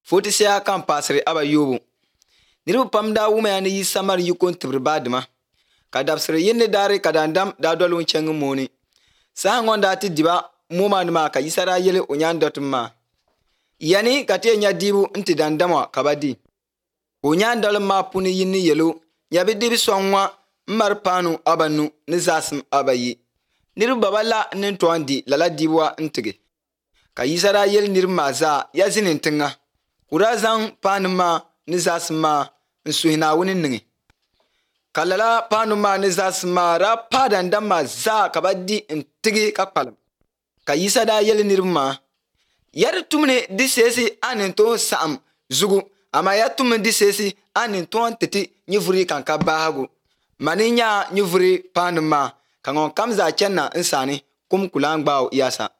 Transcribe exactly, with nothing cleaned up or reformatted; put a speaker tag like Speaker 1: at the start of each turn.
Speaker 1: Foti siya kan pasri aba yobu. Niribu pam da wuma ya ni yi samar yi kon tibri badima. Ka dabsiri yinni dari ka dandam da dolu nchengi moni. Saha ngonda ti diba muma nima ka yisara yele onyan dotumma. Yani kate nya dibu nti dandama kabadi. Onyan dolu ma puni yinni yelo. Nyabi dibi songwa mmar panu abanu ni zasim abayi. Niribu babala nintuandi lala dibuwa ntige. Ka yisara yele niribu ma za ya zinin tinga. Kura zang panu ma ni zasim ma nsuhina wuni ningi. Kalala panu ma ni zasim ma ra padan dama za kabadi ntigi kakpalam. Ka yisada yele niribu ma. Yari tumne di sesi aninto saam zugu. Ama ya tumne di sesi aninto titi nyivuri kanka bahagu. Mani nya nyivuri panu ma. Kangon kamza chenna insani kum kulangbao yasa.